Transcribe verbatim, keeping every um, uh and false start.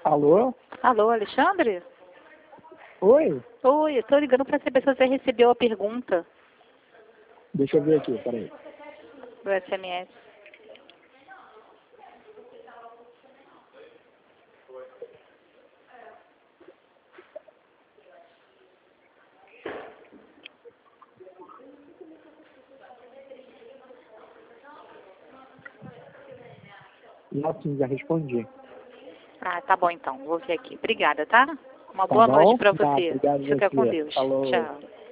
Alô? Alô, Alexandre? Oi? Oi, eu tô ligando para saber se você recebeu a pergunta Deixa eu ver aqui, peraí. do S M S. Não, sim, já respondi. Ah, tá bom então, vou ver aqui. Obrigada, tá? Uma Tá boa bom? noite para Tá, você. obrigado Fica com você. Deus. Falou. Tchau.